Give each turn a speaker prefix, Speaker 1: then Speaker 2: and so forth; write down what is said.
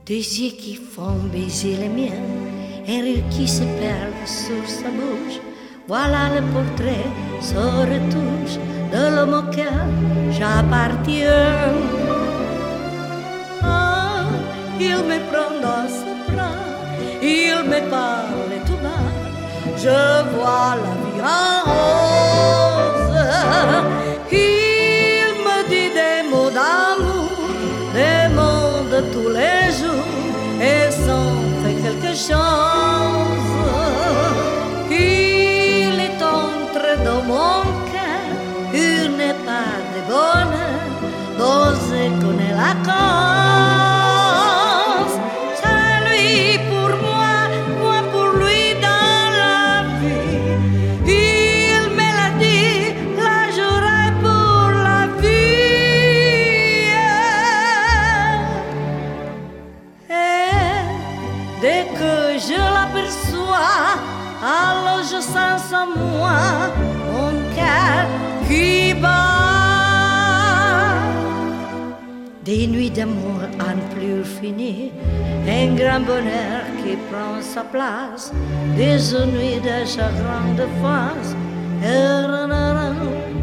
Speaker 1: Des yeux qui font baiser les miens, un rire qui se perd sur sa bouche. Voilà le portrait sans retouche de l'homme auquel j'appartiens. Ah, il me prend dans ses bras, il me parle tout bas. Je vois la vie en rose. Il me dit des mots d'amour, des mots de tous les jours, et s'en fait quelque chose. Il est entré dans mon cœur une part de bonheur dont je connais la cause. C'est lui pour moi, moi pour lui dans la vie. Il me l'a dit, la juré pour la vie. Et dès que je l'aperçois, alors je sens en moi mon cœur qui bat. Des nuits d'amour à ne plus finir, un grand bonheur qui prend sa place, des nuits de chagrin de face.